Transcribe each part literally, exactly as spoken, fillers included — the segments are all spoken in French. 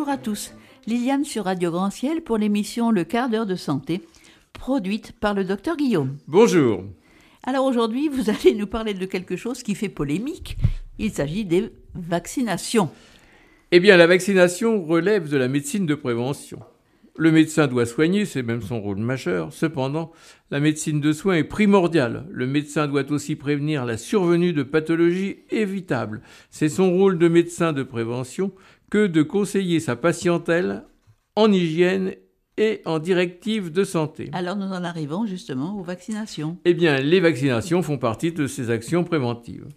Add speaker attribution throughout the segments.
Speaker 1: Bonjour à tous, Liliane sur Radio Grand Ciel pour l'émission Le quart d'heure de santé, produite par le docteur Guillaume.
Speaker 2: Bonjour.
Speaker 1: Alors aujourd'hui, vous allez nous parler de quelque chose qui fait polémique. Il s'agit des vaccinations.
Speaker 2: Eh bien, la vaccination relève de la médecine de prévention. Le médecin doit soigner, c'est même son rôle majeur. Cependant, la médecine de soins est primordiale. Le médecin doit aussi prévenir la survenue de pathologies évitables. C'est son rôle de médecin de prévention que de conseiller sa patientèle en hygiène et en directives de santé.
Speaker 1: Alors nous en arrivons justement aux vaccinations.
Speaker 2: Eh bien, les vaccinations font partie de ces actions préventives.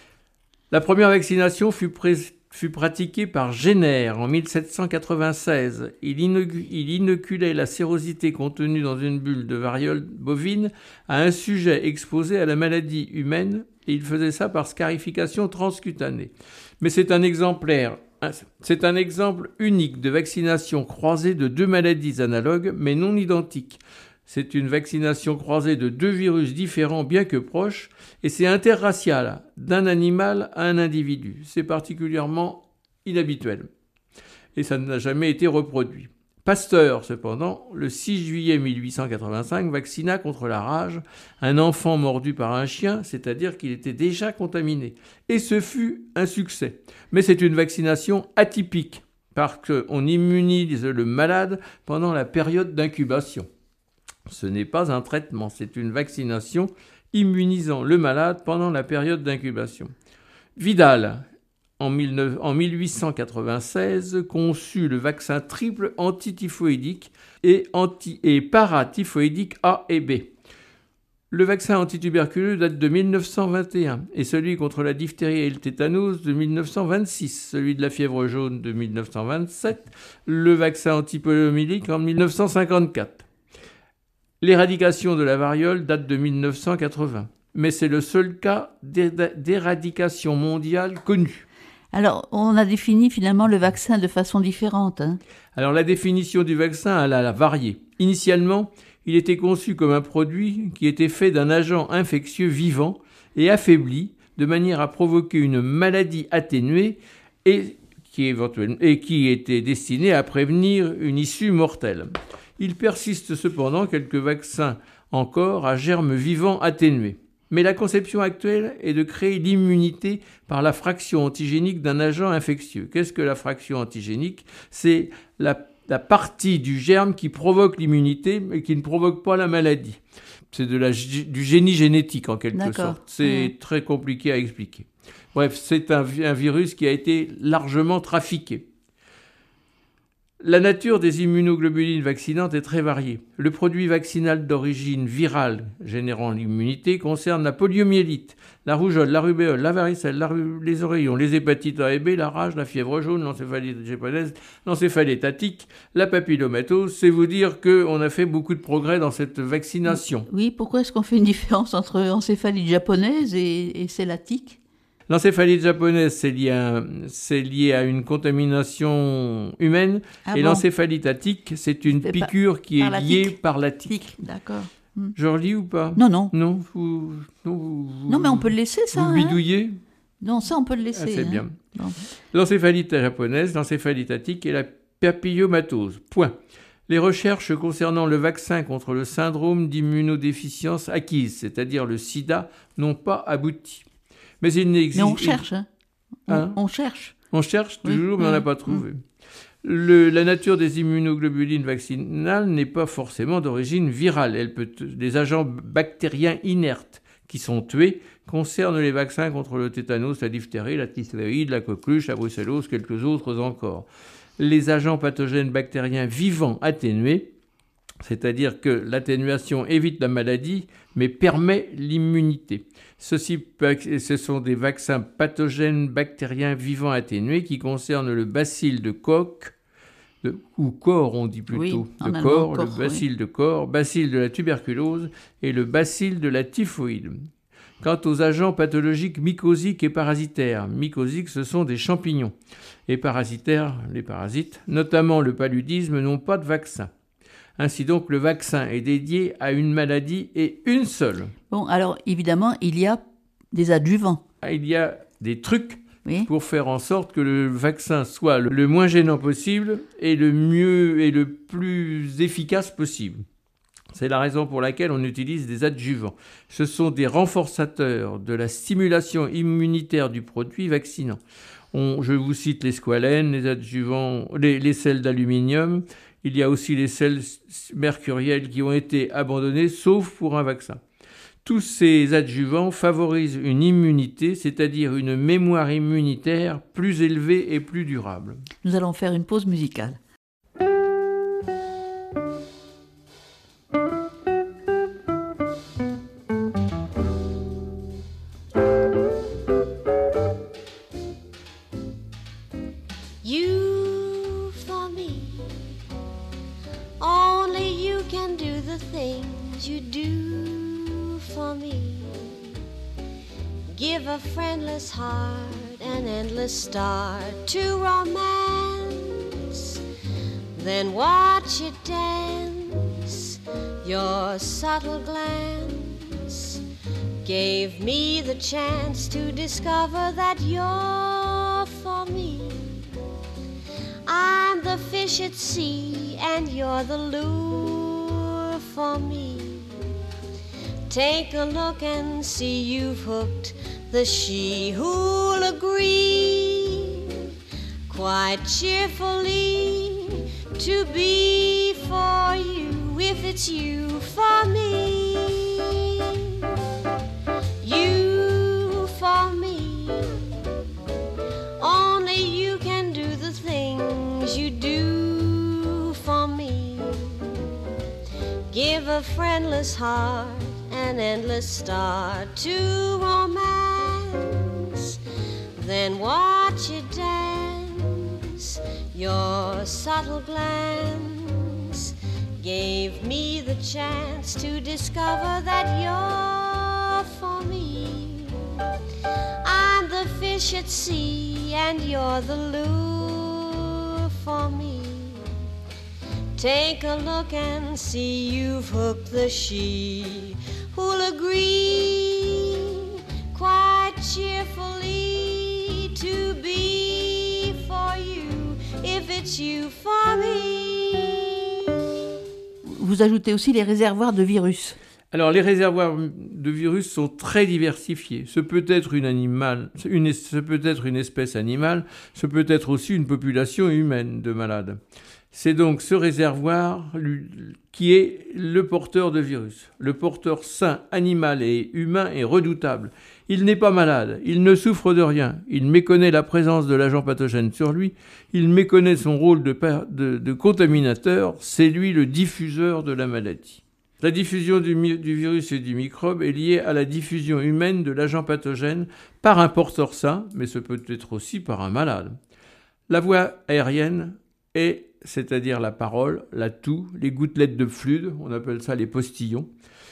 Speaker 2: La première vaccination fut, pré- fut pratiquée par Jenner en mille sept cent quatre-vingt-seize. Il, inocu- il inoculait la sérosité contenue dans une bulle de variole bovine à un sujet exposé à la maladie humaine et il faisait ça par scarification transcutanée. Mais c'est un exemplaire C'est un exemple unique de vaccination croisée de deux maladies analogues mais non identiques. C'est une vaccination croisée de deux virus différents bien que proches et c'est interracial d'un animal à un individu. C'est particulièrement inhabituel et ça n'a jamais été reproduit. Pasteur, cependant, le six juillet mille huit cent quatre-vingt-cinq, vaccina contre la rage un enfant mordu par un chien, c'est-à-dire qu'il était déjà contaminé. Et ce fut un succès. Mais c'est une vaccination atypique, parce qu'on immunise le malade pendant la période d'incubation. Ce n'est pas un traitement, c'est une vaccination immunisant le malade pendant la période d'incubation. Vidal, en mille huit cent quatre-vingt-seize, conçut le vaccin triple antityphoïdique et, anti- et paratyphoïdique A et B. Le vaccin antituberculeux date de mille neuf cent vingt et un et celui contre la diphtérie et le tétanos de mille neuf cent vingt-six, celui de la fièvre jaune de mille neuf cent vingt-sept, le vaccin antipoliomyélique en mille neuf cent cinquante-quatre. L'éradication de la variole date de mille neuf cent quatre-vingts, mais c'est le seul cas d'éradication mondiale connu.
Speaker 1: Alors, on a défini finalement le vaccin de façon différente. Hein.
Speaker 2: Alors, la définition du vaccin, elle a varié. Initialement, il était conçu comme un produit qui était fait d'un agent infectieux vivant et affaibli de manière à provoquer une maladie atténuée et qui, éventuellement, et qui était destiné à prévenir une issue mortelle. Il persiste cependant quelques vaccins encore à germes vivants atténués. Mais la conception actuelle est de créer l'immunité par la fraction antigénique d'un agent infectieux. Qu'est-ce que la fraction antigénique ? C'est la, la partie du germe qui provoque l'immunité mais qui ne provoque pas la maladie. C'est de la, du génie génétique en quelque
Speaker 1: D'accord.
Speaker 2: sorte. C'est mmh. très compliqué à expliquer. Bref, c'est un, un virus qui a été largement trafiqué. La nature des immunoglobulines vaccinantes est très variée. Le produit vaccinal d'origine virale générant l'immunité concerne la poliomyélite, la rougeole, la rubéole, la varicelle, la ru- les oreillons, les hépatites A et B, la rage, la fièvre jaune, l'encéphalite japonaise, l'encéphalite attique, la papillomatose. C'est vous dire qu'on a fait beaucoup de progrès dans cette vaccination.
Speaker 1: Oui, pourquoi est-ce qu'on fait une différence entre encéphalite japonaise et, et celle attique ?
Speaker 2: L'encéphalite japonaise, c'est lié à, c'est lié à une contamination humaine.
Speaker 1: Ah
Speaker 2: et
Speaker 1: bon
Speaker 2: l'encéphalite attique, c'est une
Speaker 1: c'est
Speaker 2: piqûre
Speaker 1: par,
Speaker 2: qui
Speaker 1: par
Speaker 2: est liée
Speaker 1: tique.
Speaker 2: par la tique.
Speaker 1: Tique, d'accord. Hmm.
Speaker 2: Je relis ou pas ?
Speaker 1: Non, non.
Speaker 2: Non, vous, non, vous,
Speaker 1: Non, mais on peut le laisser, ça.
Speaker 2: Vous bidouillez ?
Speaker 1: Hein. Non, ça, on peut le laisser.
Speaker 2: Ah, c'est
Speaker 1: hein.
Speaker 2: bien.
Speaker 1: Bon.
Speaker 2: L'encéphalite japonaise, l'encéphalite attique et la papillomatose. Point. Les recherches concernant le vaccin contre le syndrome d'immunodéficience acquise, c'est-à-dire le sida, n'ont pas abouti. Mais il n'existe...
Speaker 1: Mais on cherche, hein. On,
Speaker 2: Hein
Speaker 1: on cherche.
Speaker 2: On cherche toujours,
Speaker 1: oui,
Speaker 2: mais on n'a
Speaker 1: oui,
Speaker 2: pas trouvé.
Speaker 1: oui.
Speaker 2: Le, la nature des immunoglobulines vaccinales n'est pas forcément d'origine virale. Elle peut, les agents bactériens inertes qui sont tués concernent les vaccins contre le tétanos, la diphtérie, la typhoïde, la coqueluche, la brucellose, quelques autres encore. Les agents pathogènes bactériens vivants atténués, c'est-à-dire que l'atténuation évite la maladie, mais permet l'immunité. Ceci, ce sont des vaccins pathogènes bactériens vivants atténués qui concernent le bacille de Koch, de, ou corps on dit plutôt,
Speaker 1: oui,
Speaker 2: de corps,
Speaker 1: corps,
Speaker 2: le bacille
Speaker 1: oui.
Speaker 2: de corps, bacille de la tuberculose et le bacille de la typhoïde. Quant aux agents pathologiques mycosiques et parasitaires, mycosiques ce sont des champignons, et parasitaires, les parasites, notamment le paludisme, n'ont pas de vaccin. Ainsi donc, le vaccin est dédié à une maladie et une seule.
Speaker 1: Bon, alors évidemment, il y a des adjuvants.
Speaker 2: Il y a des trucs
Speaker 1: oui.
Speaker 2: pour faire en sorte que le vaccin soit le moins gênant possible et le mieux et le plus efficace possible. C'est la raison pour laquelle on utilise des adjuvants. Ce sont des renforçateurs de la stimulation immunitaire du produit vaccinant. On, je vous cite les squalènes, les adjuvants, les, les sels d'aluminium. Il y a aussi les sels mercuriels qui ont été abandonnés, sauf pour un vaccin. Tous ces adjuvants favorisent une immunité, c'est-à-dire une mémoire immunitaire plus élevée et plus durable.
Speaker 1: Nous allons faire une pause musicale.
Speaker 3: You for me, only you can do the things you do for me. Give a friendless heart an endless start to romance, then watch it dance. Your subtle glance gave me the chance to discover that you're for me. I'm the fish at sea and you're the lure for me. Take a look and see you've hooked the she who'll agree quite cheerfully to be for you if it's you for me. You for me, only you can do the things you do for me. Give a friendless heart an endless start to romance, then watch it dance. Your subtle glance gave me the chance to discover that you're for me. I'm the fish at sea and you're the lure for me. Take a look and see you've hooked the she who'll agree quite cheerfully to be for you if it's you for me.
Speaker 1: Vous ajoutez aussi les réservoirs de virus.
Speaker 2: Alors, les réservoirs de virus sont très diversifiés. Ce peut être une animale, une, ce peut être une espèce animale, ce peut être aussi une population humaine de malades. C'est donc ce réservoir qui est le porteur de virus. Le porteur sain, animal et humain est redoutable. Il n'est pas malade, il ne souffre de rien, il méconnaît la présence de l'agent pathogène sur lui, il méconnaît son rôle de, de, de contaminateur, c'est lui le diffuseur de la maladie. La diffusion du, du virus et du microbe est liée à la diffusion humaine de l'agent pathogène par un porteur sain, mais ce peut être aussi par un malade. La voie aérienne est, c'est-à-dire la parole, la toux, les gouttelettes de fluide, on appelle ça les postillons,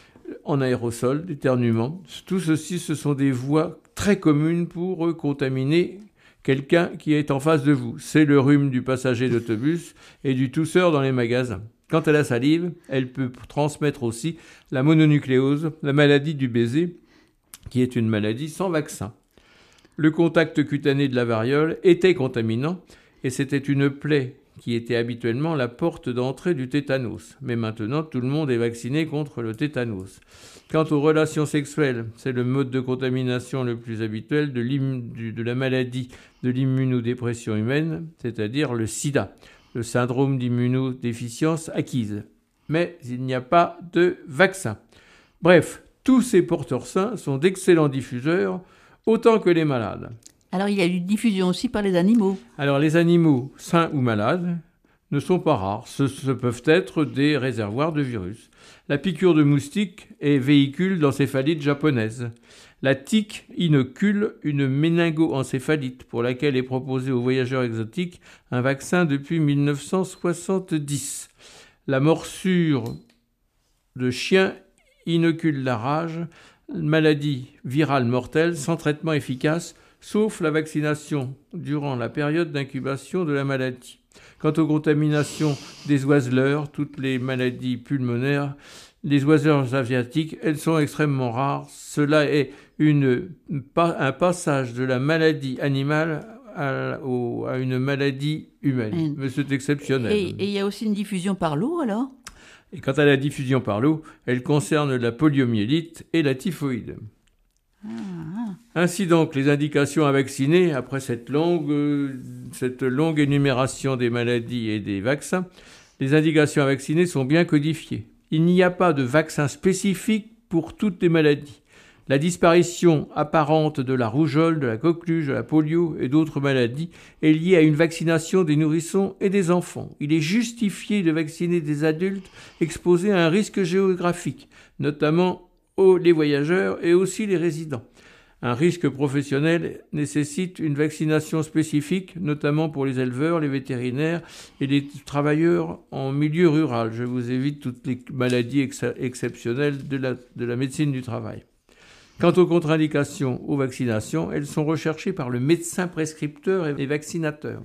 Speaker 2: en aérosol, l'éternuement. Tout ceci, ce sont des voies très communes pour contaminer quelqu'un qui est en face de vous. C'est le rhume du passager d'autobus et du tousseur dans les magasins. Quant à la salive, elle peut transmettre aussi la mononucléose, la maladie du baiser, qui est une maladie sans vaccin. Le contact cutané de la variole était contaminant et c'était une plaie qui était habituellement la porte d'entrée du tétanos. Mais maintenant, tout le monde est vacciné contre le tétanos. Quant aux relations sexuelles, c'est le mode de contamination le plus habituel de, du, de la maladie de l'immunodépression humaine, c'est-à-dire le sida, le syndrome d'immunodéficience acquise. Mais il n'y a pas de vaccin. Bref, tous ces porteurs sains sont d'excellents diffuseurs, autant que les malades.
Speaker 1: Alors, il y a une diffusion aussi par les animaux.
Speaker 2: Alors, les animaux sains ou malades ne sont pas rares. Ce, ce peuvent être des réservoirs de virus. La piqûre de moustique est véhicule d'encéphalite japonaise. La tique inocule une méningo-encéphalite pour laquelle est proposé aux voyageurs exotiques un vaccin depuis mille neuf cent soixante-dix. La morsure de chien inocule la rage, maladie virale mortelle sans traitement efficace, sauf la vaccination durant la période d'incubation de la maladie. Quant aux contaminations des oiseleurs, toutes les maladies pulmonaires, les oiseleurs asiatiques, elles sont extrêmement rares. Cela est une, un passage de la maladie animale à, au, à une maladie humaine. Mais c'est exceptionnel.
Speaker 1: Et il y a aussi une diffusion par l'eau, alors ?
Speaker 2: Et quant à la diffusion par l'eau, elle concerne la poliomyélite et la typhoïde. Ah, ah. Ainsi donc, les indications à vacciner, après cette longue, euh, cette longue énumération des maladies et des vaccins, les indications à vacciner sont bien codifiées. Il n'y a pas de vaccin spécifique pour toutes les maladies. La disparition apparente de la rougeole, de la coqueluche, de la polio et d'autres maladies est liée à une vaccination des nourrissons et des enfants. Il est justifié de vacciner des adultes exposés à un risque géographique, notamment les voyageurs et aussi les résidents. Un risque professionnel nécessite une vaccination spécifique, notamment pour les éleveurs, les vétérinaires et les travailleurs en milieu rural. Je vous évite toutes les maladies ex- exceptionnelles de la, de la médecine du travail. Quant aux contre-indications aux vaccinations, elles sont recherchées par le médecin prescripteur et les vaccinateurs.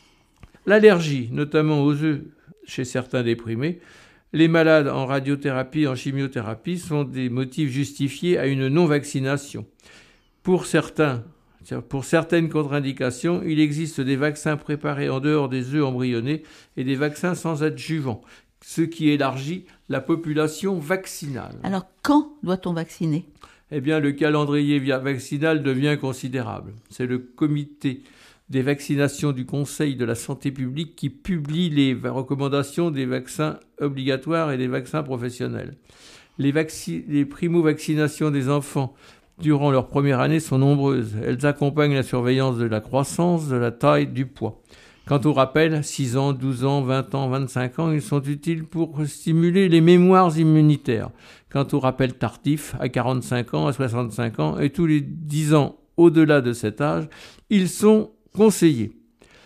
Speaker 2: L'allergie, notamment aux œufs chez certains déprimés, les malades en radiothérapie, en chimiothérapie, sont des motifs justifiés à une non-vaccination. Pour certains, pour certaines contre-indications, il existe des vaccins préparés en dehors des œufs embryonnés et des vaccins sans adjuvant, ce qui élargit la population vaccinale.
Speaker 1: Alors, quand doit-on vacciner ?
Speaker 2: Eh bien, le calendrier vaccinal devient considérable. C'est le comité des vaccinations du Conseil de la santé publique qui publie les recommandations des vaccins obligatoires et des vaccins professionnels. Les, vacci- les primo-vaccinations des enfants durant leur première année sont nombreuses. Elles accompagnent la surveillance de la croissance, de la taille, du poids. Quant aux rappels, six ans, douze ans, vingt ans, vingt-cinq ans, ils sont utiles pour stimuler les mémoires immunitaires. Quant aux rappels tardifs, à quarante-cinq ans, à soixante-cinq ans et tous les dix ans au-delà de cet âge, ils sont conseillés.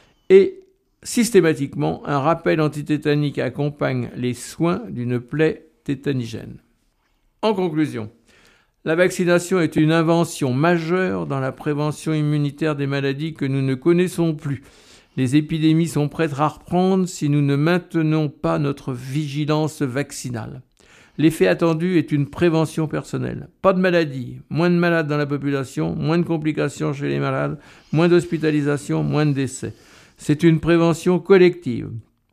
Speaker 2: Et systématiquement, un rappel antitétanique accompagne les soins d'une plaie tétanigène. En conclusion, la vaccination est une invention majeure dans la prévention immunitaire des maladies que nous ne connaissons plus. Les épidémies sont prêtes à reprendre si nous ne maintenons pas notre vigilance vaccinale. L'effet attendu est une prévention personnelle. Pas de maladies, moins de malades dans la population, moins de complications chez les malades, moins d'hospitalisations, moins de décès. C'est une prévention collective.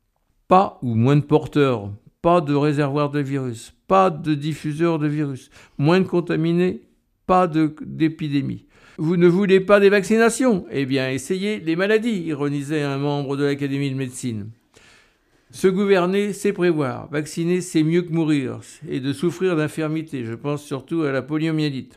Speaker 2: Pas ou moins de porteurs, pas de réservoirs de virus, pas de diffuseurs de virus, moins de contaminés, pas de, d'épidémie. Vous ne voulez pas des vaccinations ? Eh bien, essayez les maladies, ironisait un membre de l'Académie de médecine. Se gouverner, c'est prévoir. Vacciner, c'est mieux que mourir et de souffrir d'infirmité. Je pense surtout à la poliomyélite.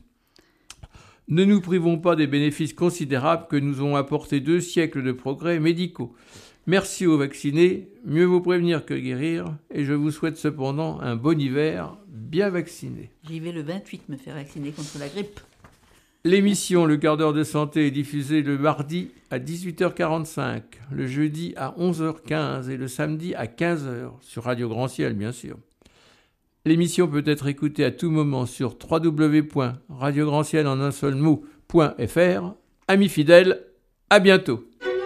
Speaker 2: Ne nous privons pas des bénéfices considérables que nous ont apportés deux siècles de progrès médicaux. Merci aux vaccinés, mieux vaut prévenir que guérir, et je vous souhaite cependant un bon hiver bien vacciné.
Speaker 1: J'y vais le vingt-huit me faire vacciner contre la grippe.
Speaker 2: L'émission Le quart d'heure de santé est diffusée le mardi à dix-huit heures quarante-cinq, le jeudi à onze heures quinze et le samedi à quinze heures, sur Radio Grand Ciel bien sûr. L'émission peut être écoutée à tout moment sur w w w point radio grand ciel en un seul mot point f r. Amis fidèles, à bientôt.